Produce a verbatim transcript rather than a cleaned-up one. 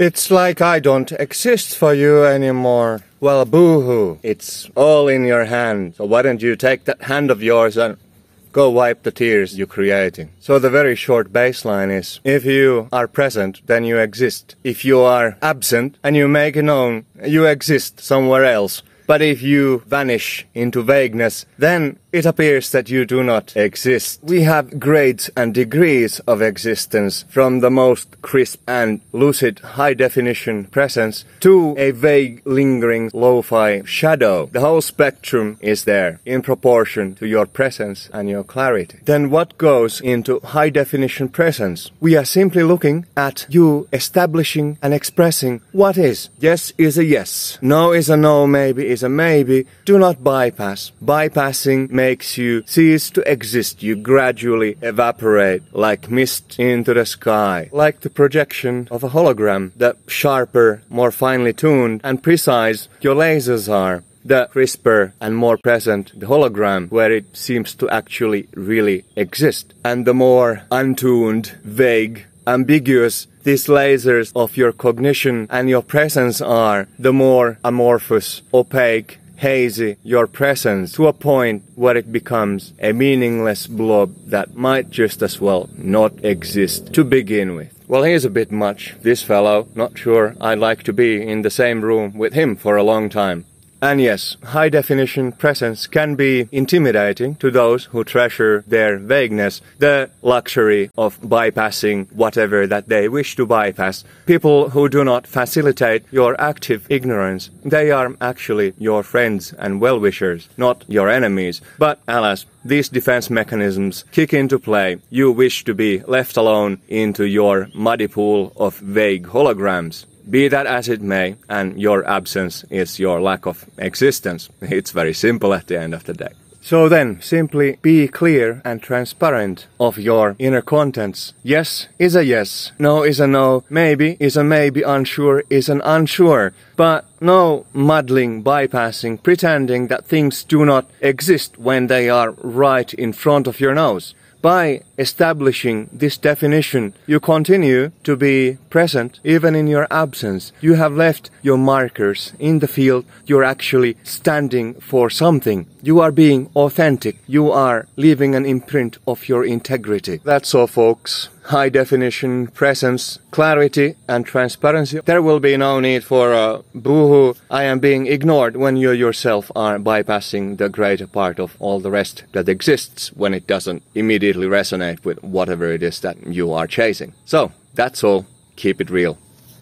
It's like I don't exist for you anymore. Well, boo-hoo. It's all in your hand. So why don't you take that hand of yours and go wipe the tears you're creating. So the very short baseline is, if you are present, then you exist. If you are absent and you make it known, you exist somewhere else. But if you vanish into vagueness, then it appears that you do not exist. We have grades and degrees of existence, from the most crisp and lucid high-definition presence to a vague, lingering, lo-fi shadow. The whole spectrum is there in proportion to your presence and your clarity. Then what goes into high-definition presence? We are simply looking at you establishing and expressing what is. Yes is a yes. No is a no, maybe is a maybe. Do not bypass. Bypassing makes you cease to exist. You gradually evaporate like mist into the sky. Like the projection of a hologram. The sharper, more finely tuned and precise your lasers are, the crisper and more present the hologram, where it seems to actually really exist. And the more untuned, vague, ambiguous these lasers of your cognition and your presence are, the more amorphous, opaque, hazy your presence, to a point where it becomes a meaningless blob that might just as well not exist to begin with. Well, he's a bit much, this fellow. Not sure I'd like to be in the same room with him for a long time. And yes, high-definition presence can be intimidating to those who treasure their vagueness, the luxury of bypassing whatever that they wish to bypass. People who do not facilitate your active ignorance, they are actually your friends and well-wishers, not your enemies. But alas, these defense mechanisms kick into play. You wish to be left alone into your muddy pool of vague holograms. Be that as it may, and your absence is your lack of existence. It's very simple at the end of the day. So then, simply be clear and transparent of your inner contents. Yes is a yes, no is a no, maybe is a maybe, unsure is an unsure. But no muddling, bypassing, pretending that things do not exist when they are right in front of your nose. By establishing this definition, you continue to be present even in your absence. You have left your markers in the field. You're actually standing for something. You are being authentic. You are leaving an imprint of your integrity. That's all, folks. High definition, presence, clarity and transparency. There will be no need for a boohoo, I am being ignored, when you yourself are bypassing the greater part of all the rest that exists when it doesn't immediately resonate with whatever it is that you are chasing. So, that's all. Keep it real.